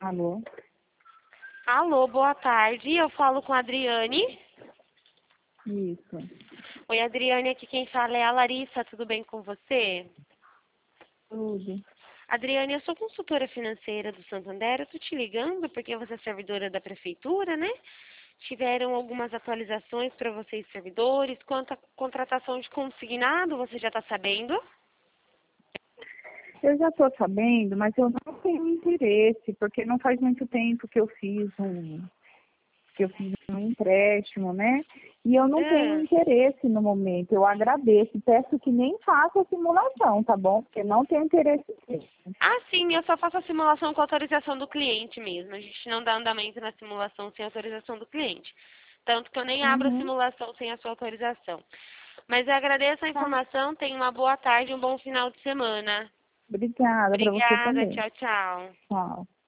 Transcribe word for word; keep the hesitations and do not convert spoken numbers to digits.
Alô? Alô, boa tarde. Eu falo com a Adriane. Isso. Oi, Adriane, aqui quem fala é a Larissa. Tudo bem com você? Tudo. Adriane, eu sou consultora financeira do Santander. Eu tô te ligando porque você é servidora da prefeitura, né? Tiveram algumas atualizações para vocês, servidores. Quanto à contratação de consignado, você já está sabendo? Eu já estou sabendo, mas eu não tenho interesse, porque não faz muito tempo que eu fiz um, que eu fiz um empréstimo, né? E eu não tenho Ah. interesse no momento. Eu agradeço. Peço que nem faça a simulação, tá bom? Porque não tenho interesse nisso. Ah, sim, eu só faço a simulação com autorização do cliente mesmo. A gente não dá andamento na simulação sem autorização do cliente. Tanto que eu nem abro a Uhum. simulação sem a sua autorização. Mas eu agradeço a Tá. informação, tenha uma boa tarde e um bom final de semana. Obrigada para você Obrigada, também. tchau, tchau. Tchau.